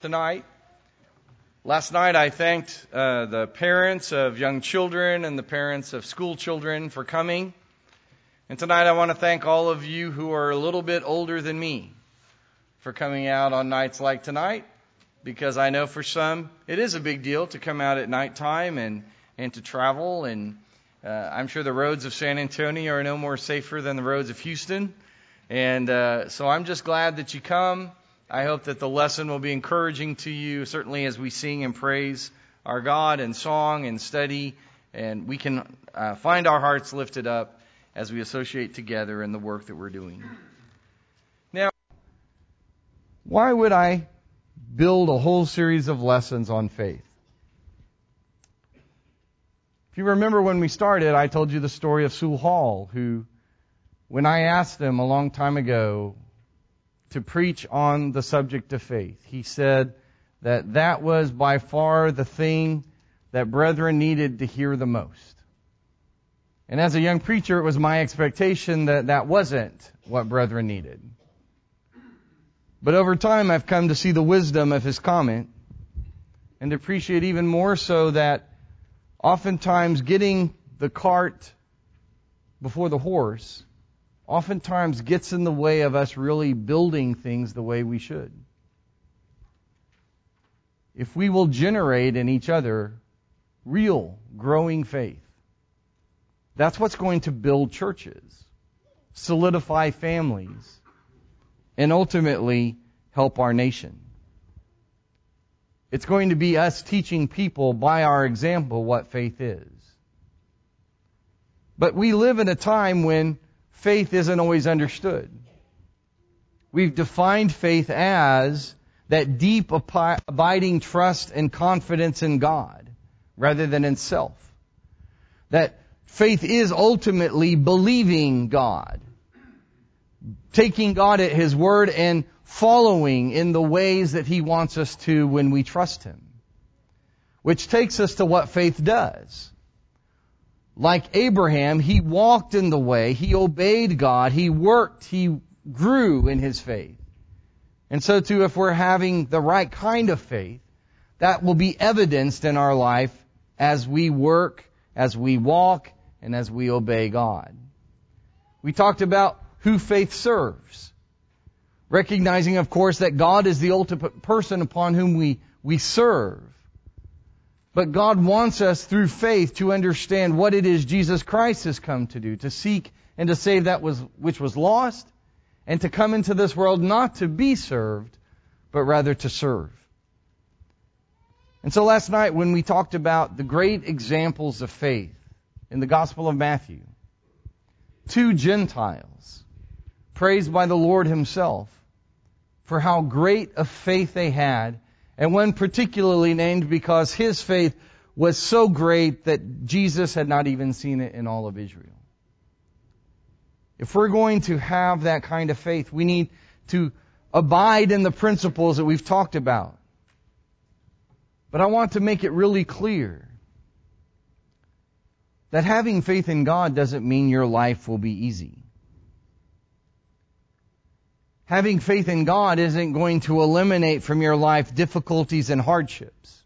tonight. Last night I thanked the parents of young children and the parents of school children for coming. And tonight I want to thank all of you who are a little bit older than me for coming out on nights like tonight, because I know for some it is a big deal to come out at nighttime and to travel. And I'm sure the roads of San Antonio are no more safer than the roads of Houston. And so I'm just glad that you come. I hope that the lesson will be encouraging to you, certainly as we sing and praise our God and song and study, and we can find our hearts lifted up as we associate together in the work that we're doing. Now, why would I build a whole series of lessons on faith? If you remember when we started, I told you the story of Sue Hall, who, when I asked him a long time ago to preach on the subject of faith, he said that was by far the thing that brethren needed to hear the most. And as a young preacher, it was my expectation that wasn't what brethren needed. But over time, I've come to see the wisdom of his comment and to appreciate even more so that oftentimes getting the cart before the horse oftentimes gets in the way of us really building things the way we should. If we will generate in each other real growing faith, that's what's going to build churches, solidify families, and ultimately help our nation. It's going to be us teaching people by our example what faith is. But we live in a time when faith isn't always understood. We've defined faith as that deep, abiding trust and confidence in God rather than in self. That faith is ultimately believing God, taking God at His word and following in the ways that He wants us to when we trust Him. Which takes us to what faith does. Like Abraham, he walked in the way, he obeyed God, he worked, he grew in his faith. And so too, if we're having the right kind of faith, that will be evidenced in our life as we work, as we walk, and as we obey God. We talked about who faith serves. Recognizing, of course, that God is the ultimate person upon whom we serve. But God wants us through faith to understand what it is Jesus Christ has come to do, to seek and to save that which was lost, and to come into this world not to be served, but rather to serve. And so last night when we talked about the great examples of faith in the Gospel of Matthew, 2 Gentiles praised by the Lord Himself for how great a faith they had, and one particularly named because his faith was so great that Jesus had not even seen it in all of Israel. If we're going to have that kind of faith, we need to abide in the principles that we've talked about. But I want to make it really clear that having faith in God doesn't mean your life will be easy. Having faith in God isn't going to eliminate from your life difficulties and hardships.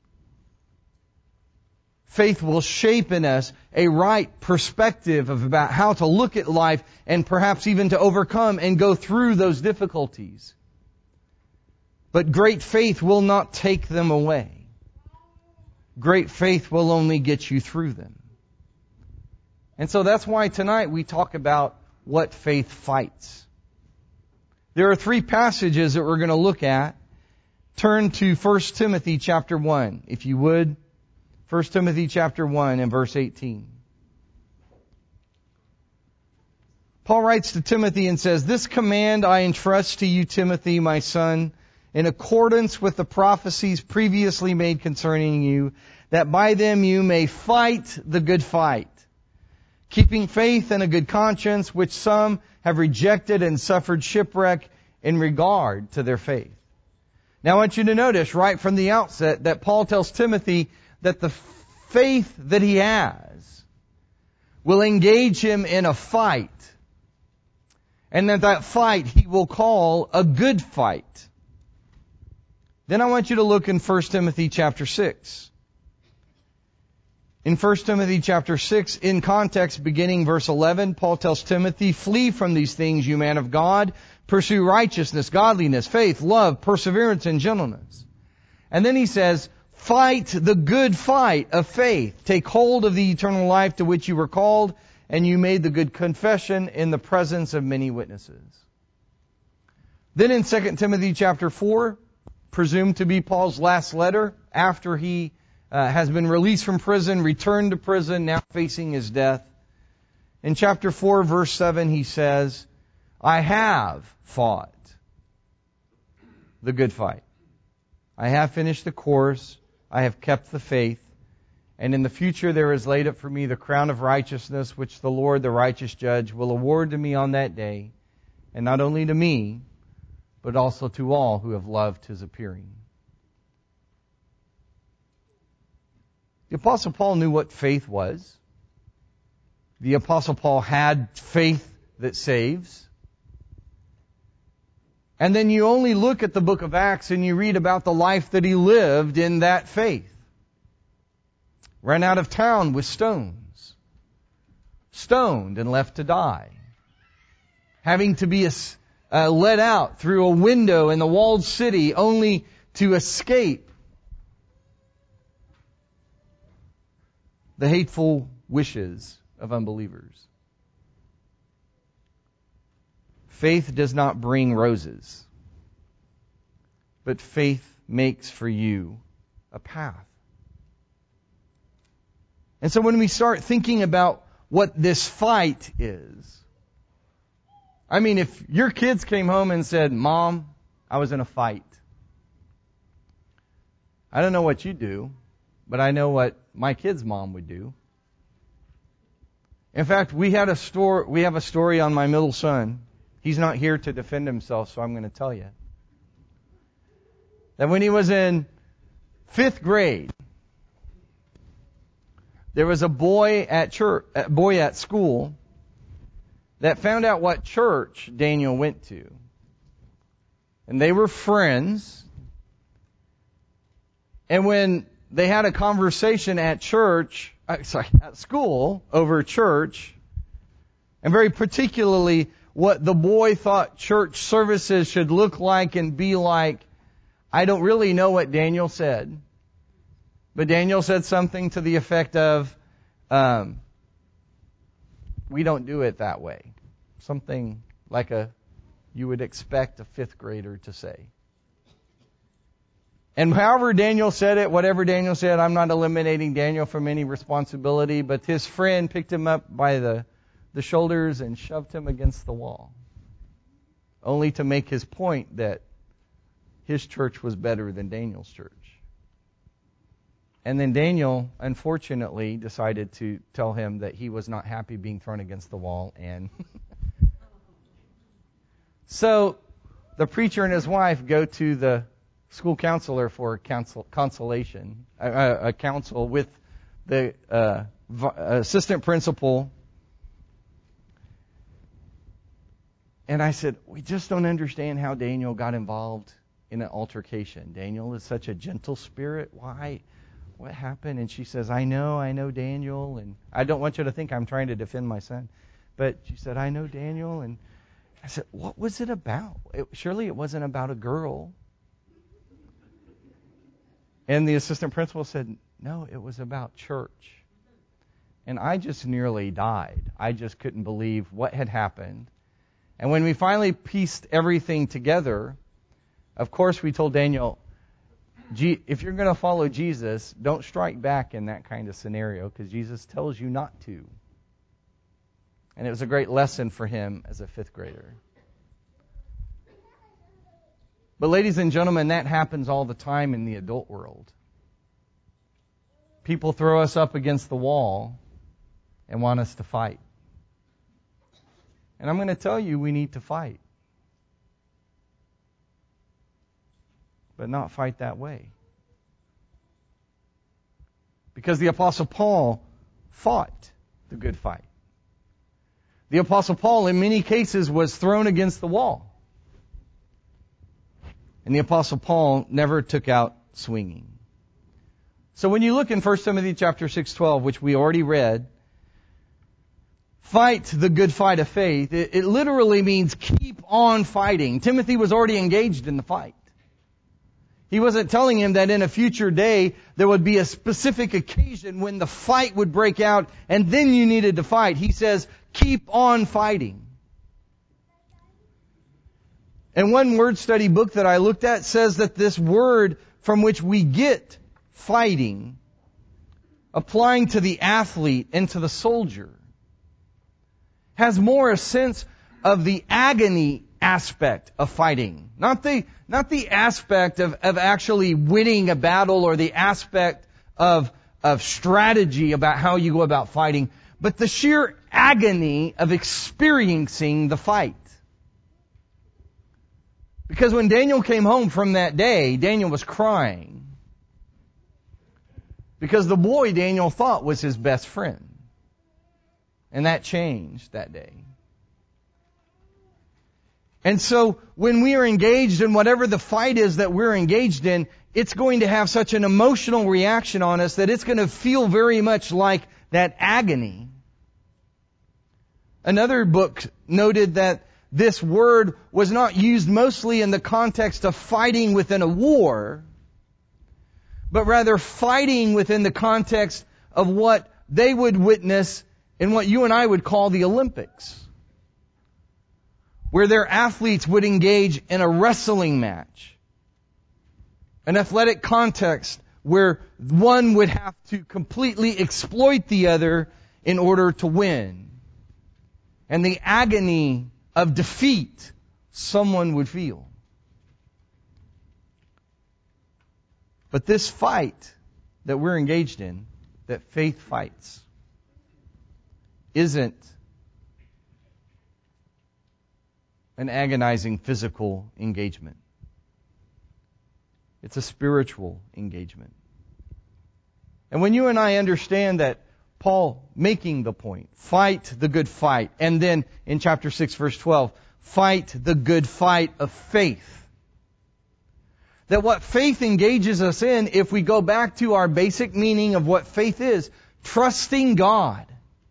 Faith will shape in us a right perspective of about how to look at life and perhaps even to overcome and go through those difficulties. But great faith will not take them away. Great faith will only get you through them. And so that's why tonight we talk about what faith fights. There are 3 passages that we're going to look at. Turn to 1 Timothy chapter 1, if you would. 1 Timothy chapter 1 and verse 18. Paul writes to Timothy and says, "This command I entrust to you, Timothy, my son, in accordance with the prophecies previously made concerning you, that by them you may fight the good fight, keeping faith and a good conscience, which some have rejected and suffered shipwreck in regard to their faith." Now I want you to notice right from the outset that Paul tells Timothy that the faith that he has will engage him in a fight. And that fight he will call a good fight. Then I want you to look in 1 Timothy chapter 6. In 1 Timothy chapter 6, in context, beginning verse 11, Paul tells Timothy, "Flee from these things, you man of God. Pursue righteousness, godliness, faith, love, perseverance, and gentleness." And then he says, "Fight the good fight of faith. Take hold of the eternal life to which you were called, and you made the good confession in the presence of many witnesses." Then in 2 Timothy chapter 4, presumed to be Paul's last letter, after he has been released from prison, returned to prison, now facing his death. In chapter 4, verse 7, he says, "I have fought the good fight. I have finished the course. I have kept the faith. And in the future there is laid up for me the crown of righteousness, which the Lord, the righteous judge, will award to me on that day. And not only to me, but also to all who have loved His appearing." The Apostle Paul knew what faith was. The Apostle Paul had faith that saves. And then you only look at the book of Acts and you read about the life that he lived in that faith. Ran out of town with stones. Stoned and left to die. Having to be let out through a window in the walled city only to escape the hateful wishes of unbelievers. Faith does not bring roses, but faith makes for you a path. And so when we start thinking about what this fight is, I mean, if your kids came home and said, "Mom, I was in a fight," I don't know what you do, but I know what my kid's mom would do. In fact, we have a story on my middle son. He's not here to defend himself, so I'm going to tell you. That when he was in 5th grade, there was a boy at school that found out what church Daniel went to. And they were friends. And when they had a conversation at school over church, and very particularly what the boy thought church services should look like and be like, I don't really know what Daniel said. But Daniel said something to the effect of, "We don't do it that way." Something like you would expect a 5th grader to say. And however Daniel said it, whatever Daniel said, I'm not eliminating Daniel from any responsibility, but his friend picked him up by the shoulders and shoved him against the wall, only to make his point that his church was better than Daniel's church. And then Daniel, unfortunately, decided to tell him that he was not happy being thrown against the wall. And so the preacher and his wife go to the school counselor for consultation, a counsel with the assistant principal. And I said, "We just don't understand how Daniel got involved in an altercation. Daniel is such a gentle spirit. Why? What happened?" And she says, I know Daniel, and I don't want you to think I'm trying to defend my son. But she said, "I know Daniel." And I said, "What was it about? Surely it wasn't about a girl." And the assistant principal said, "No, it was about church." And I just nearly died. I just couldn't believe what had happened. And when we finally pieced everything together, of course we told Daniel, if you're going to follow Jesus, don't strike back in that kind of scenario, because Jesus tells you not to. And it was a great lesson for him as a 5th grader. But ladies and gentlemen, that happens all the time in the adult world. People throw us up against the wall and want us to fight. And I'm going to tell you, we need to fight. But not fight that way. Because the Apostle Paul fought the good fight. The Apostle Paul, in many cases, was thrown against the wall. And the Apostle Paul never took out swinging. So when you look in 1 Timothy chapter 6:12, which we already read, fight the good fight of faith, it literally means keep on fighting. Timothy was already engaged in the fight. He wasn't telling him that in a future day there would be a specific occasion when the fight would break out and then you needed to fight. He says, keep on fighting. And one word study book that I looked at says that this word from which we get fighting, applying to the athlete and to the soldier, has more a sense of the agony aspect of fighting. Not the aspect of actually winning a battle or the aspect of strategy about how you go about fighting, but the sheer agony of experiencing the fight. Because when Daniel came home from that day, Daniel was crying. Because the boy Daniel thought was his best friend. And that changed that day. And so when we are engaged in whatever the fight is that we're engaged in, it's going to have such an emotional reaction on us that it's going to feel very much like that agony. Another book noted that this word was not used mostly in the context of fighting within a war, but rather fighting within the context of what they would witness in what you and I would call the Olympics, where their athletes would engage in a wrestling match, an athletic context where one would have to completely exploit the other in order to win. And the agony of defeat someone would feel. But this fight that we're engaged in, that faith fights, isn't an agonizing physical engagement. It's a spiritual engagement. And when you and I understand that Paul making the point, fight the good fight, and then in chapter 6 verse 12, fight the good fight of faith. That what faith engages us in, if we go back to our basic meaning of what faith is, trusting God.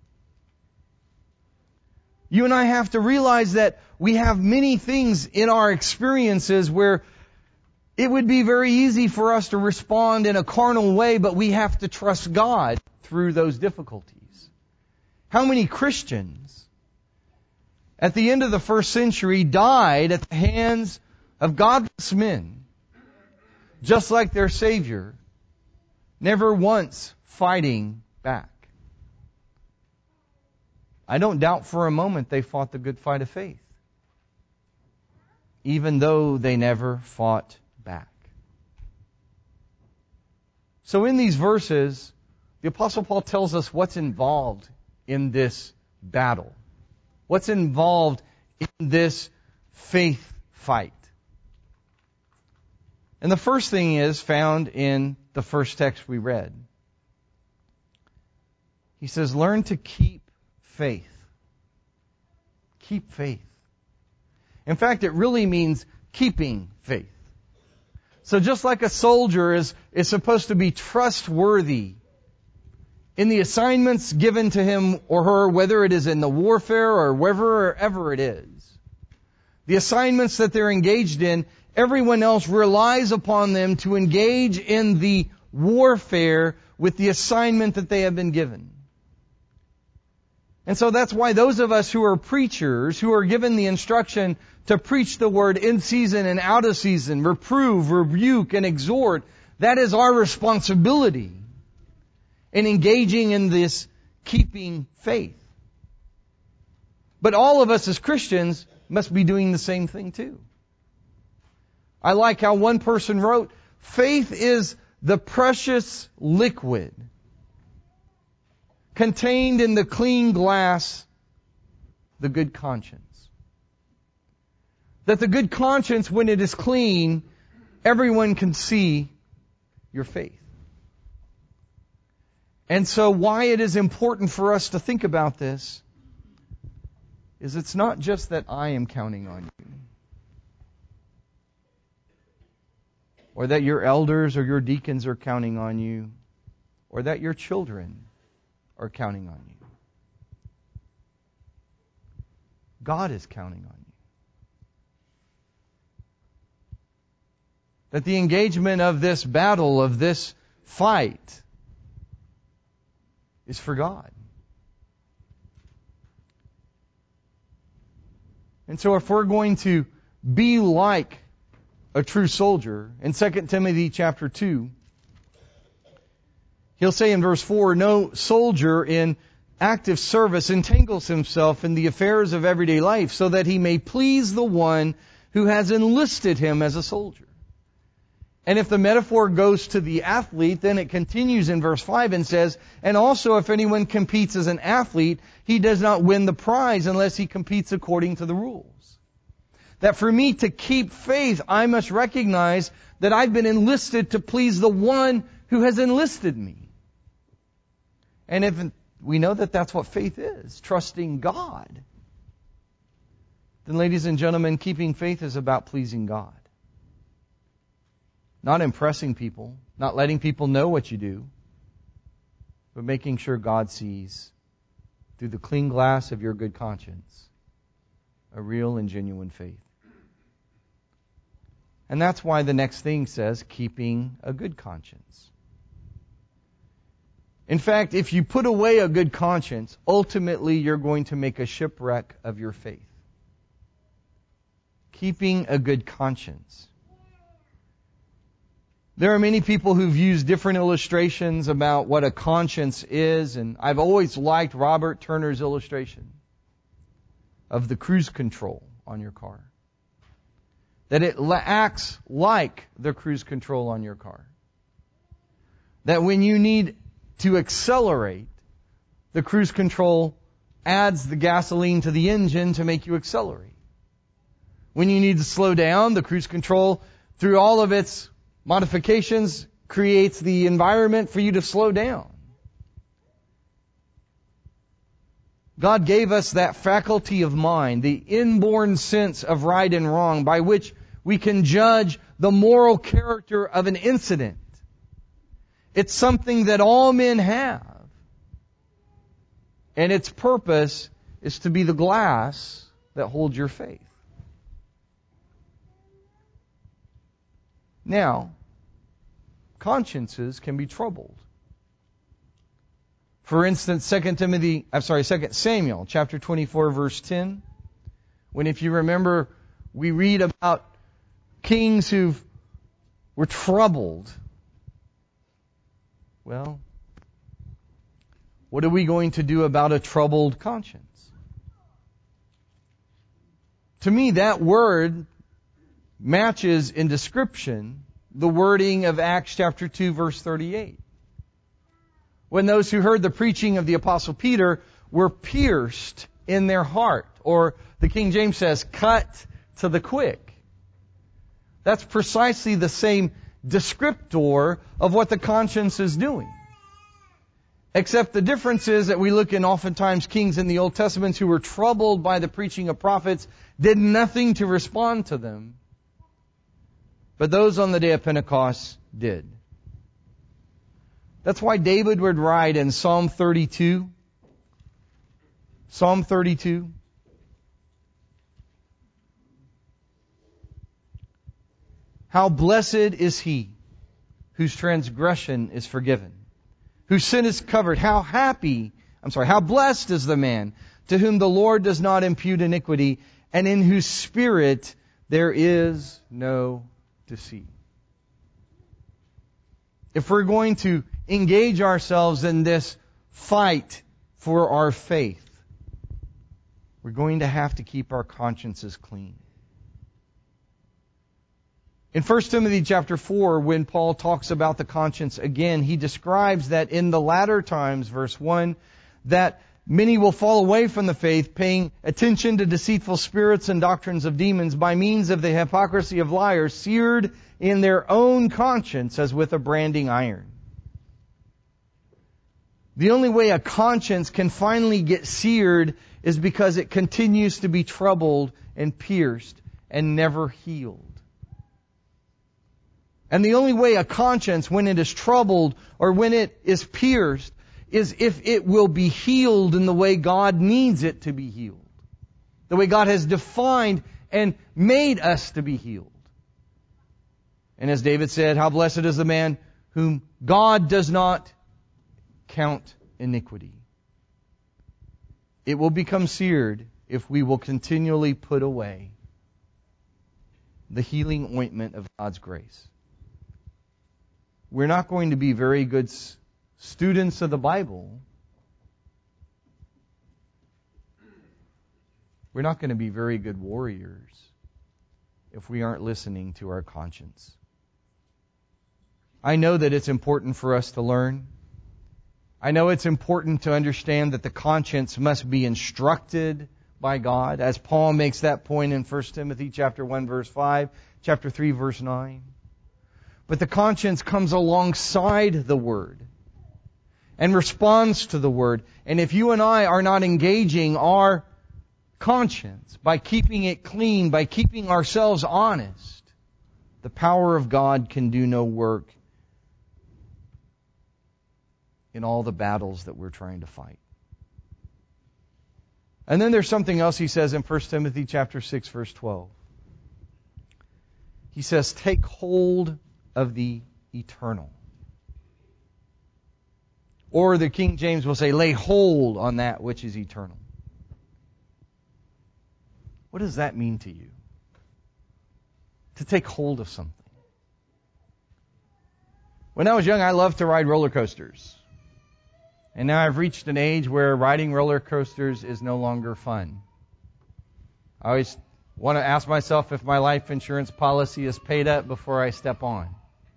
You and I have to realize that we have many things in our experiences where it would be very easy for us to respond in a carnal way, but we have to trust God through those difficulties. How many Christians at the end of the first century died at the hands of godless men, just like their Savior, never once fighting back? I don't doubt for a moment they fought the good fight of faith, even though they never fought back. So in these verses, the Apostle Paul tells us what's involved in this battle. What's involved in this faith fight. And the first thing is found in the first text we read. He says, learn to keep faith. Keep faith. In fact, it really means keeping faith. So just like a soldier is supposed to be trustworthy in the assignments given to him or her, whether it is in the warfare or wherever it is, the assignments that they're engaged in, everyone else relies upon them to engage in the warfare with the assignment that they have been given. And so that's why those of us who are preachers, who are given the instruction to preach the word in season and out of season, reprove, rebuke, and exhort, that is our responsibility in engaging in this keeping faith. But all of us as Christians must be doing the same thing too. I like how one person wrote, faith is the precious liquid contained in the clean glass, the good conscience. That the good conscience, when it is clean, everyone can see your faith. And so why it is important for us to think about this is it's not just that I am counting on you. or that your elders or your deacons are counting on you, or that your children are counting on you. God is counting on you. That the engagement of this battle, of this fight, is for God. And so if we're going to be like a true soldier, in 2 Timothy chapter 2, he'll say in verse 4, no soldier in active service entangles himself in the affairs of everyday life so that he may please the one who has enlisted him as a soldier. And if the metaphor goes to the athlete, then it continues in verse 5 and says, and also if anyone competes as an athlete, he does not win the prize unless he competes according to the rules. That for me to keep faith, I must recognize that I've been enlisted to please the one who has enlisted me. And if we know that that's what faith is, trusting God, then ladies and gentlemen, keeping faith is about pleasing God. Not impressing people, not letting people know what you do, but making sure God sees through the clean glass of your good conscience a real and genuine faith. And that's why the next thing says, keeping a good conscience. In fact, if you put away a good conscience, ultimately you're going to make a shipwreck of your faith. Keeping a good conscience. There are many people who've used different illustrations about what a conscience is, and I've always liked Robert Turner's illustration of the cruise control on your car. That it acts like the cruise control on your car. That when you need to accelerate, the cruise control adds the gasoline to the engine to make you accelerate. When you need to slow down, the cruise control, through all of its modifications, creates the environment for you to slow down. God gave us that faculty of mind, the inborn sense of right and wrong, by which we can judge the moral character of an incident. It's something that all men have. And its purpose is to be the glass that holds your faith. Now, consciences can be troubled. For instance, 2 Samuel chapter 24 verse 10, when, if you remember, we read about kings who were troubled. Well, what are we going to do about a troubled conscience? To me, that word matches in description the wording of Acts chapter 2 verse 38. When those who heard the preaching of the Apostle Peter were pierced in their heart, or the King James says, cut to the quick. That's precisely the same descriptor of what the conscience is doing. Except the difference is that we look in oftentimes kings in the Old Testament who were troubled by the preaching of prophets, did nothing to respond to them. But those on the day of Pentecost did. That's why David would write in Psalm 32. Psalm 32. How blessed is he whose transgression is forgiven, whose sin is covered. How blessed is the man to whom the Lord does not impute iniquity, and in whose spirit there is no deceit. If we're going to engage ourselves in this fight for our faith, we're going to have to keep our consciences clean. In 1 Timothy chapter 4, when Paul talks about the conscience again, he describes that in the latter times, verse 1, that many will fall away from the faith, paying attention to deceitful spirits and doctrines of demons by means of the hypocrisy of liars, seared in their own conscience as with a branding iron. The only way a conscience can finally get seared is because it continues to be troubled and pierced and never healed. And the only way a conscience, when it is troubled or when it is pierced, is if it will be healed in the way God needs it to be healed. The way God has defined and made us to be healed. And as David said, how blessed is the man whom God does not count iniquity. It will become seared if we will continually put away the healing ointment of God's grace. We're not going to be very good students of the Bible. We're not going to be very good warriors if we aren't listening to our conscience. I know that it's important for us to learn. I know it's important to understand that the conscience must be instructed by God, as Paul makes that point in 1 Timothy chapter 1 verse 5, chapter 3 verse 9. But the conscience comes alongside the Word and responds to the Word. And if you and I are not engaging our conscience by keeping it clean, by keeping ourselves honest, the power of God can do no work in all the battles that we're trying to fight. And then there's something else he says in 1 Timothy chapter 6 verse 12. He says, take hold of the eternal. Or the King James will say, lay hold on that which is eternal. What does that mean to you? To take hold of something. When I was young, I loved to ride roller coasters. And now I've reached an age where riding roller coasters is no longer fun. I always want to ask myself if my life insurance policy is paid up before I step on.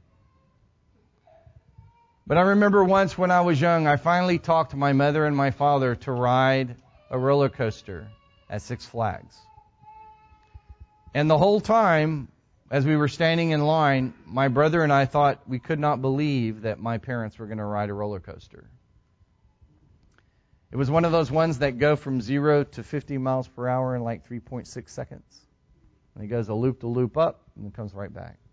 But I remember once when I was young, I finally talked my mother and my father to ride a roller coaster at Six Flags. And the whole time, as we were standing in line, my brother and I thought we could not believe that my parents were going to ride a roller coaster. It was one of those ones that go from 0 to 50 miles per hour in like 3.6 seconds. And it goes a loop to loop up and it comes right back.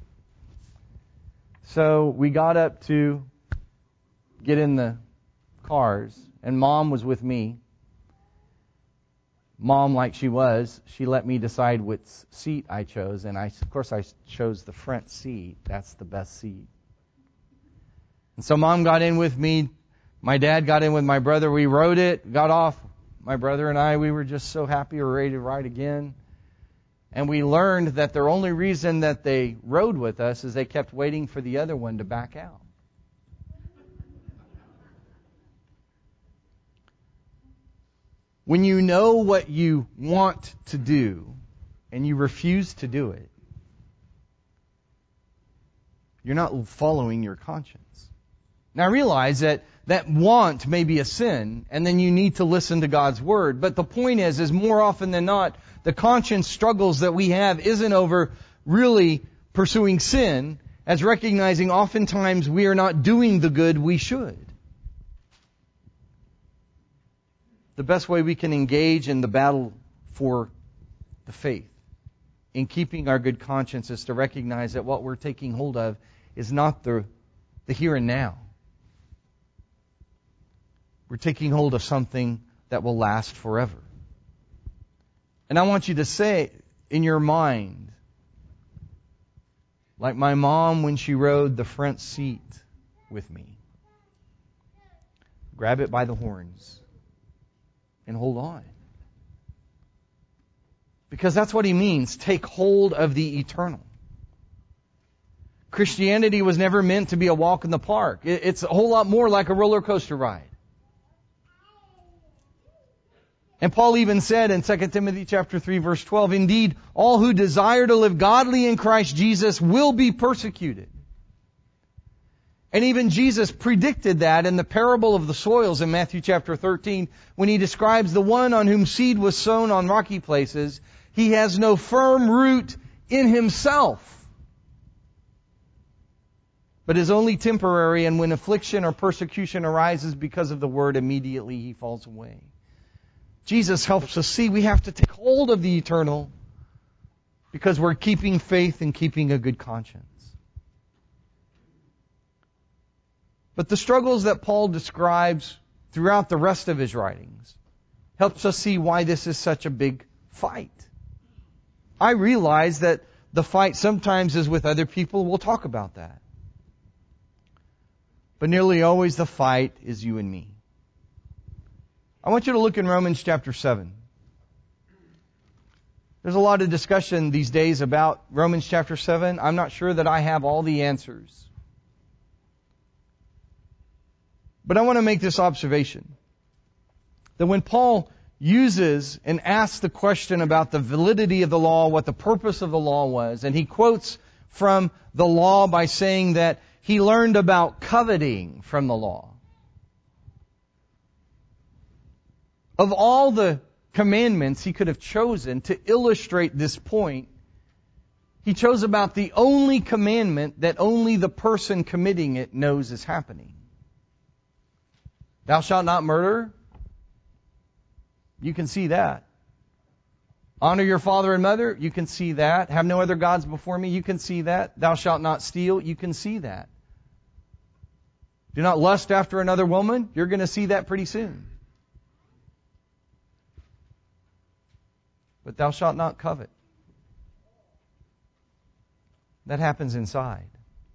So we got up to get in the cars, and Mom was with me. Mom, like she was, she let me decide which seat I chose, and of course I chose the front seat. That's the best seat. And so Mom got in with me. My dad got in with my brother. We rode it, got off. My brother and I, we were just so happy we were ready to ride again. And we learned that the only reason that they rode with us is they kept waiting for the other one to back out. When you know what you want to do and you refuse to do it, you're not following your conscience. Now I realize that want may be a sin, and then you need to listen to God's Word. But the point is more often than not, the conscience struggles that we have isn't over really pursuing sin, as recognizing oftentimes we are not doing the good we should. The best way we can engage in the battle for the faith, in keeping our good conscience, is to recognize that what we're taking hold of is not the here and now. We're taking hold of something that will last forever. And I want you to say in your mind, like my mom when she rode the front seat with me, grab it by the horns and hold on. Because that's what he means, take hold of the eternal. Christianity was never meant to be a walk in the park. It's a whole lot more like a roller coaster ride. And Paul even said in 2 Timothy chapter 3 verse 12, indeed, all who desire to live godly in Christ Jesus will be persecuted. And even Jesus predicted that in the parable of the soils in Matthew chapter 13, when he describes the one on whom seed was sown on rocky places. He has no firm root in himself, but is only temporary, and when affliction or persecution arises because of the word, immediately he falls away. Jesus helps us see we have to take hold of the eternal because we're keeping faith and keeping a good conscience. But the struggles that Paul describes throughout the rest of his writings helps us see why this is such a big fight. I realize that the fight sometimes is with other people. We'll talk about that. But nearly always the fight is you and me. I want you to look in Romans chapter 7. There's a lot of discussion these days about Romans chapter 7. I'm not sure that I have all the answers. But I want to make this observation. That when Paul uses and asks the question about the validity of the law, what the purpose of the law was, and he quotes from the law by saying that he learned about coveting from the law. Of all the commandments he could have chosen to illustrate this point, he chose about the only commandment that only the person committing it knows is happening. Thou shalt not murder. You can see that. Honor your father and mother. You can see that. Have no other gods before me. You can see that. Thou shalt not steal. You can see that. Do not lust after another woman. You're going to see that pretty soon. But thou shalt not covet. That happens inside.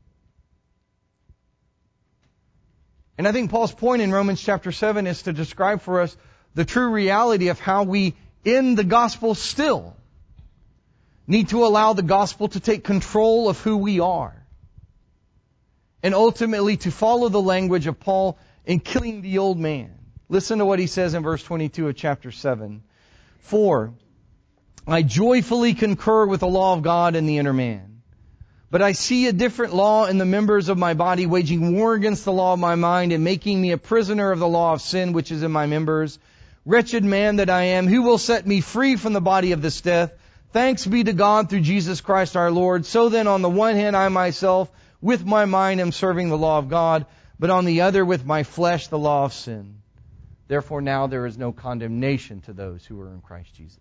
And I think Paul's point in Romans chapter 7 is to describe for us the true reality of how we, in the gospel still, need to allow the gospel to take control of who we are. And ultimately to follow the language of Paul in killing the old man. Listen to what he says in verse 22 of chapter 7. For I joyfully concur with the law of God in the inner man. But I see a different law in the members of my body, waging war against the law of my mind and making me a prisoner of the law of sin which is in my members. Wretched man that I am, who will set me free from the body of this death? Thanks be to God through Jesus Christ our Lord. So then on the one hand I myself with my mind am serving the law of God, but on the other with my flesh the law of sin. Therefore now there is no condemnation to those who are in Christ Jesus.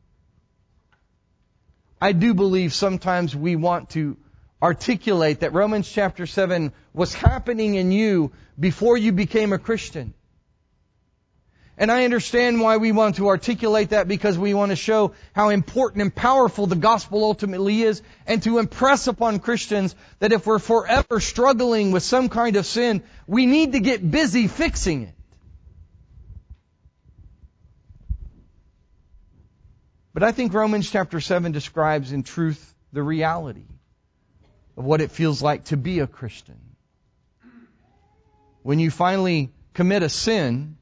I do believe sometimes we want to articulate that Romans chapter 7 was happening in you before you became a Christian. And I understand why we want to articulate that, because we want to show how important and powerful the gospel ultimately is, and to impress upon Christians that if we're forever struggling with some kind of sin, we need to get busy fixing it. But I think Romans chapter 7 describes in truth the reality of what it feels like to be a Christian. When you finally commit a sin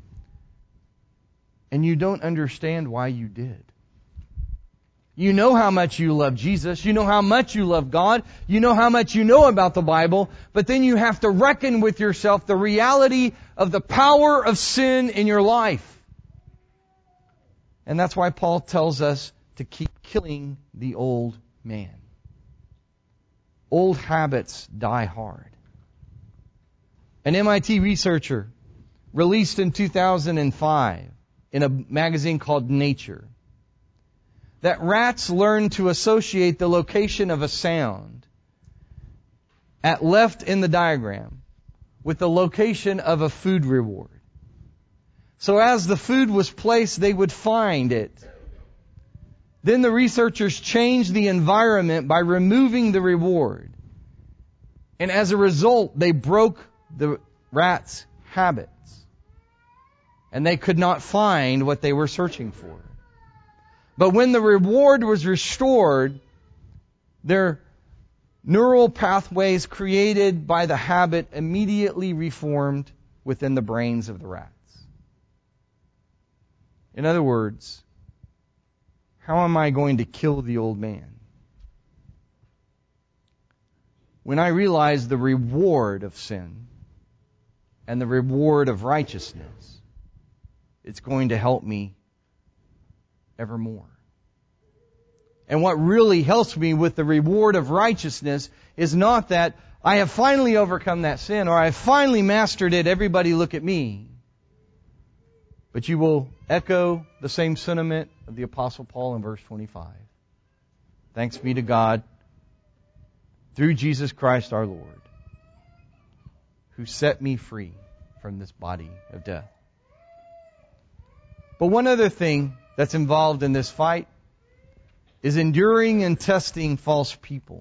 and you don't understand why you did. You know how much you love Jesus. You know how much you love God. You know how much you know about the Bible. But then you have to reckon with yourself the reality of the power of sin in your life. And that's why Paul tells us to keep killing the old man. Old habits die hard. An MIT researcher released in 2005 in a magazine called Nature that rats learn to associate the location of a sound at left in the diagram with the location of a food reward. So as the food was placed, they would find it. Then the researchers changed the environment by removing the reward. And as a result, they broke the rats' habits. And they could not find what they were searching for. But when the reward was restored, their neural pathways created by the habit immediately reformed within the brains of the rats. In other words, how am I going to kill the old man? When I realize the reward of sin and the reward of righteousness, it's going to help me evermore. And what really helps me with the reward of righteousness is not that I have finally overcome that sin or I have finally mastered it, everybody look at me. But you will echo the same sentiment of the Apostle Paul in verse 25. Thanks be to God through Jesus Christ our Lord, who set me free from this body of death. But one other thing that's involved in this fight is enduring and testing false people.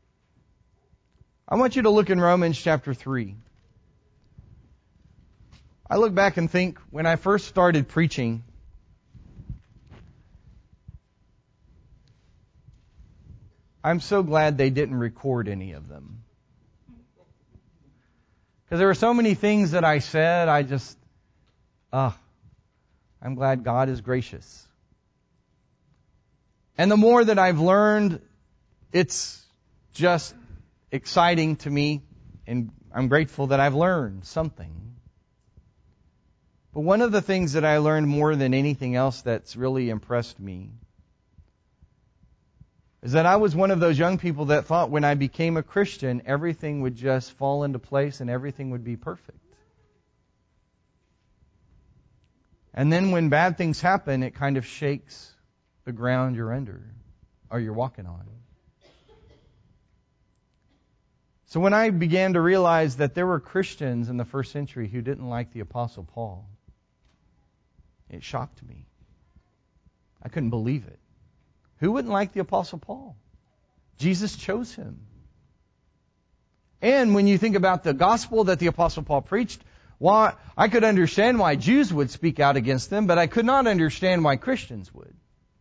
I want you to look in Romans chapter 3. I look back and think, when I first started preaching, I'm so glad they didn't record any of them. Because there were so many things that I said, I'm glad God is gracious. And the more that I've learned, it's just exciting to me, and I'm grateful that I've learned something. But one of the things that I learned more than anything else that's really impressed me is that I was one of those young people that thought when I became a Christian, everything would just fall into place and everything would be perfect. And then when bad things happen, it kind of shakes the ground you're under or you're walking on. So when I began to realize that there were Christians in the first century who didn't like the Apostle Paul, it shocked me. I couldn't believe it. Who wouldn't like the Apostle Paul? Jesus chose him. And when you think about the gospel that the Apostle Paul preached, I could understand why Jews would speak out against them, but I could not understand why Christians would.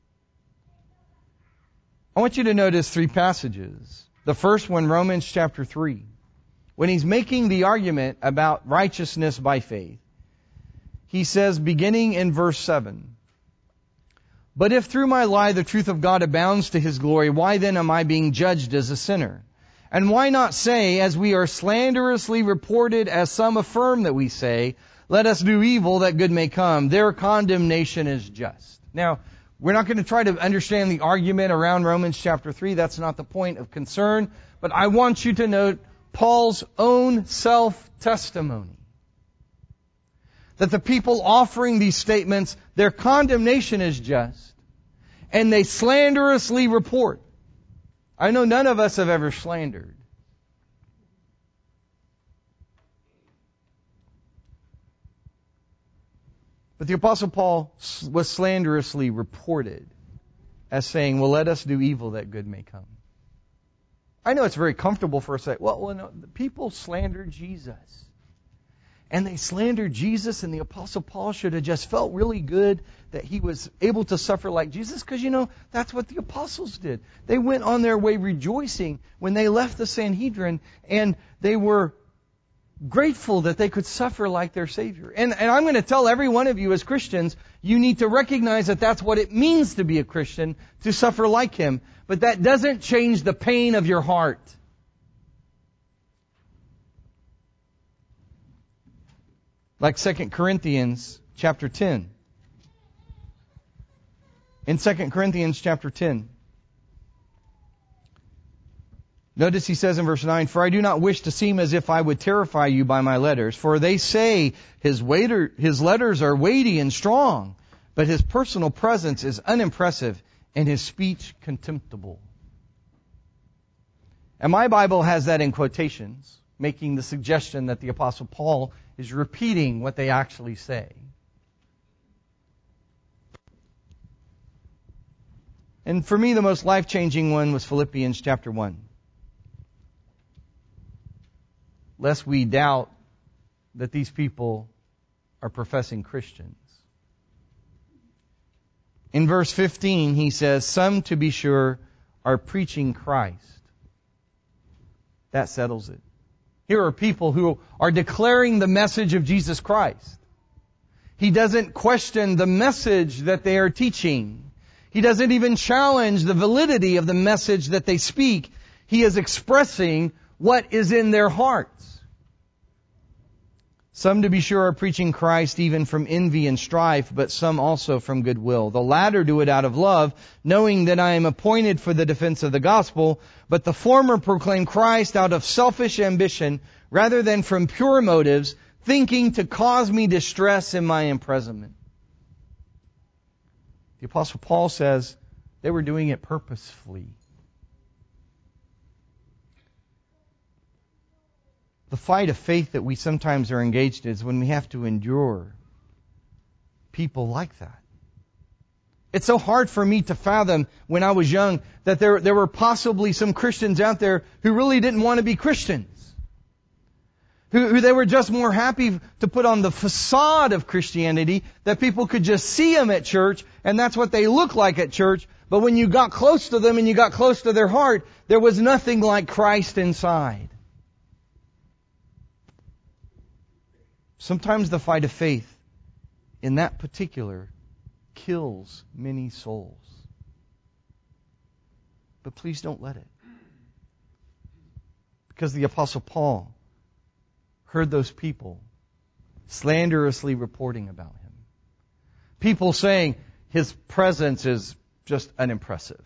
I want you to notice 3 passages. The first one, Romans chapter 3. When he's making the argument about righteousness by faith, he says, beginning in verse 7, "But if through my lie the truth of God abounds to His glory, why then am I being judged as a sinner? And why not say, as we are slanderously reported, as some affirm that we say, let us do evil that good may come. Their condemnation is just." Now, we're not going to try to understand the argument around Romans chapter 3. That's not the point of concern. But I want you to note Paul's own self-testimony. That the people offering these statements, their condemnation is just. And they slanderously report. I know none of us have ever slandered. But the Apostle Paul was slanderously reported as saying, well, let us do evil that good may come. I know it's very comfortable for us to say, well, no, the people slandered Jesus. And they slandered Jesus, and the Apostle Paul should have just felt really good that he was able to suffer like Jesus, because, that's what the apostles did. They went on their way rejoicing when they left the Sanhedrin, and they were grateful that they could suffer like their Savior. And I'm going to tell every one of you as Christians, you need to recognize that that's what it means to be a Christian, to suffer like Him. But that doesn't change the pain of your heart. Like 2 Corinthians chapter 10. In 2 Corinthians chapter 10. Notice he says in verse 9, "For I do not wish to seem as if I would terrify you by my letters, for they say his letters are weighty and strong, but his personal presence is unimpressive and his speech contemptible." And my Bible has that in quotations, making the suggestion that the Apostle Paul is repeating what they actually say. And for me, the most life-changing one was Philippians chapter 1. Lest we doubt that these people are professing Christians. In verse 15, he says, "Some, to be sure, are preaching Christ." That settles it. Here are people who are declaring the message of Jesus Christ. He doesn't question the message that they are teaching. He doesn't even challenge the validity of the message that they speak. He is expressing what is in their hearts. "Some, to be sure, are preaching Christ even from envy and strife, but some also from goodwill. The latter do it out of love, knowing that I am appointed for the defense of the gospel, but the former proclaim Christ out of selfish ambition, rather than from pure motives, thinking to cause me distress in my imprisonment." The Apostle Paul says they were doing it purposefully. The fight of faith that we sometimes are engaged in is when we have to endure people like that. It's so hard for me to fathom when I was young that there were possibly some Christians out there who really didn't want to be Christians. Who they were just more happy to put on the facade of Christianity, that people could just see them at church, and that's what they look like at church. But when you got close to them and you got close to their heart, there was nothing like Christ inside. Sometimes the fight of faith in that particular kills many souls. But please don't let it. Because the Apostle Paul heard those people slanderously reporting about him. People saying his presence is just unimpressive.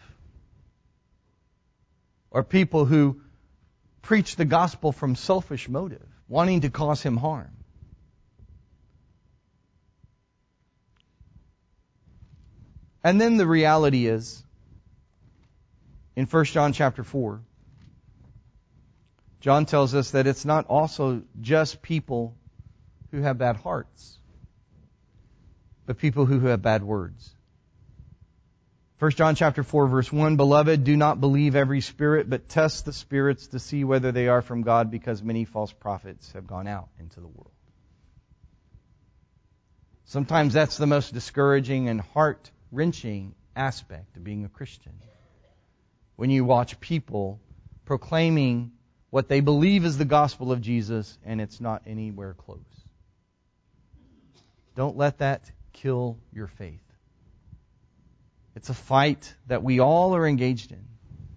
Or people who preach the gospel from selfish motive, wanting to cause him harm. And then the reality is, in 1 John chapter 4, John tells us that it's not also just people who have bad hearts, but people who have bad words. 1 John chapter 4 verse 1, Beloved, do not believe every spirit, but test the spirits to see whether they are from God, because many false prophets have gone out into the world. Sometimes that's the most discouraging and heart-wrenching aspect of being a Christian. When you watch people proclaiming what they believe is the gospel of Jesus, and it's not anywhere close. Don't let that kill your faith. It's a fight that we all are engaged in.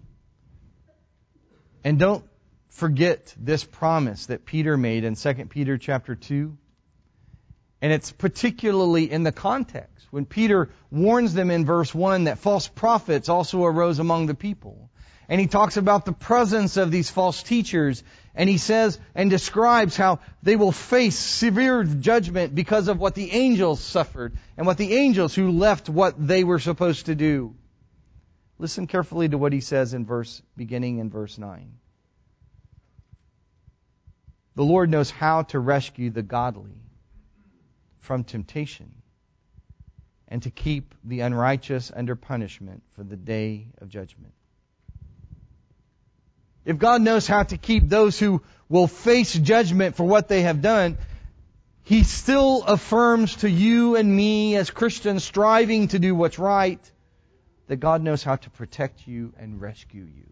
And don't forget this promise that Peter made in 2 Peter chapter 2. And it's particularly in the context when Peter warns them in verse 1 that false prophets also arose among the people. And he talks about the presence of these false teachers. And he says and describes how they will face severe judgment because of what the angels suffered and what the angels who left what they were supposed to do. Listen carefully to what he says beginning in verse 9. The Lord knows how to rescue the godly from temptation and to keep the unrighteous under punishment for the day of judgment. If God knows how to keep those who will face judgment for what they have done, He still affirms to you and me as Christians striving to do what's right, that God knows how to protect you and rescue you.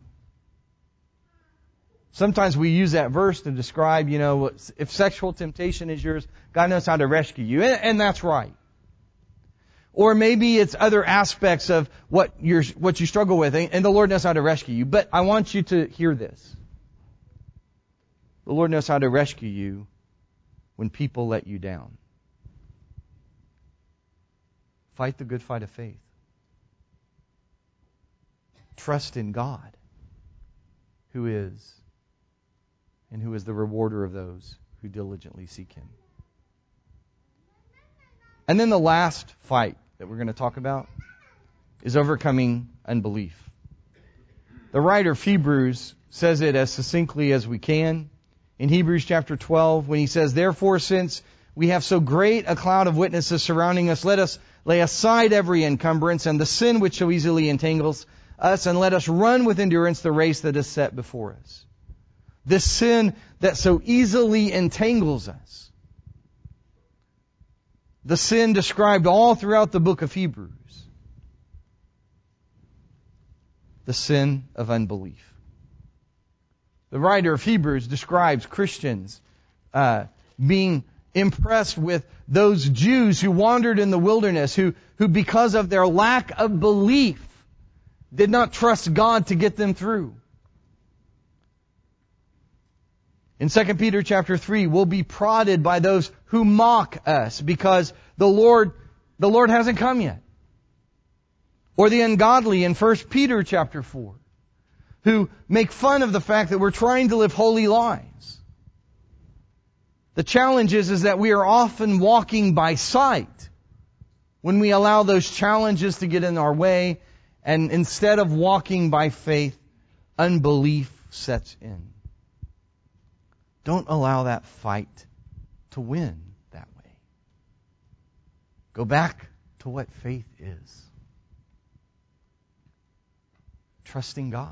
Sometimes we use that verse to describe, if sexual temptation is yours, God knows how to rescue you. And that's right. Or maybe it's other aspects of what you struggle with, and the Lord knows how to rescue you. But I want you to hear this. The Lord knows how to rescue you when people let you down. Fight the good fight of faith. Trust in God, who is the rewarder of those who diligently seek Him. And then the last fight that we're going to talk about is overcoming unbelief. The writer of Hebrews says it as succinctly as we can. In Hebrews chapter 12, when he says, Therefore, since we have so great a cloud of witnesses surrounding us, let us lay aside every encumbrance and the sin which so easily entangles us, and let us run with endurance the race that is set before us. This sin that so easily entangles us. The sin described all throughout the book of Hebrews. The sin of unbelief. The writer of Hebrews describes Christians being impressed with those Jews who wandered in the wilderness, who because of their lack of belief did not trust God to get them through. In 2 Peter chapter 3, we'll be prodded by those who mock us because the Lord hasn't come yet. Or the ungodly in 1 Peter chapter 4, who make fun of the fact that we're trying to live holy lives. The challenge is that we are often walking by sight when we allow those challenges to get in our way, and instead of walking by faith, unbelief sets in. Don't allow that fight to win that way. Go back to what faith is. Trusting God.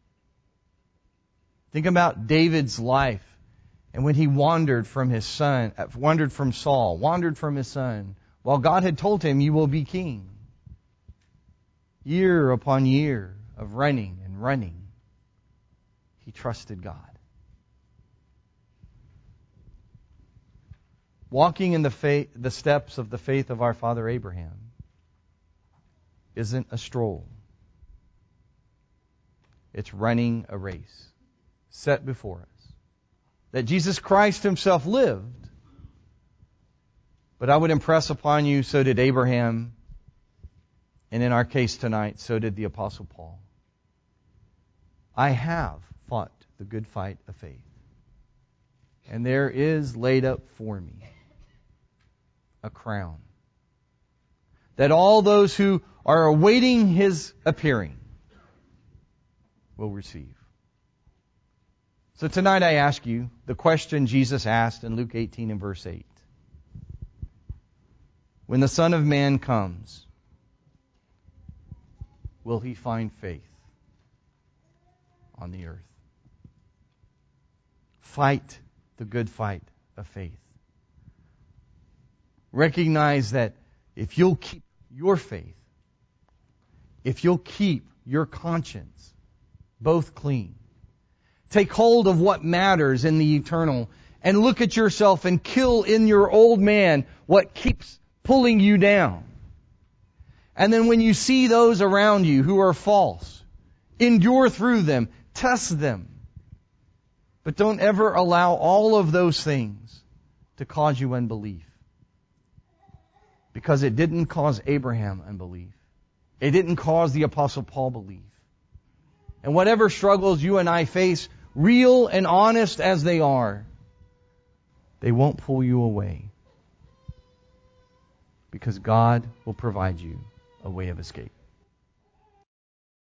Think about David's life and when he wandered from his son, wandered from Saul, wandered from his son, while God had told him, you will be king. Year upon year of running and running, he trusted God. Walking in the steps of the faith of our father Abraham isn't a stroll. It's running a race set before us that Jesus Christ himself lived. But I would impress upon you, so did Abraham, and in our case tonight, so did the Apostle Paul. I have fought the good fight of faith, and there is laid up for me a crown that all those who are awaiting his appearing will receive. So tonight I ask you the question Jesus asked in Luke 18 and verse 8. When the Son of Man comes, will he find faith on the earth? Fight the good fight of faith. Recognize that if you'll keep your faith, if you'll keep your conscience both clean, take hold of what matters in the eternal, and look at yourself and kill in your old man what keeps pulling you down. And then when you see those around you who are false, endure through them, test them. But don't ever allow all of those things to cause you unbelief. Because it didn't cause Abraham unbelief. It didn't cause the Apostle Paul belief. And whatever struggles you and I face, real and honest as they are, they won't pull you away. Because God will provide you a way of escape.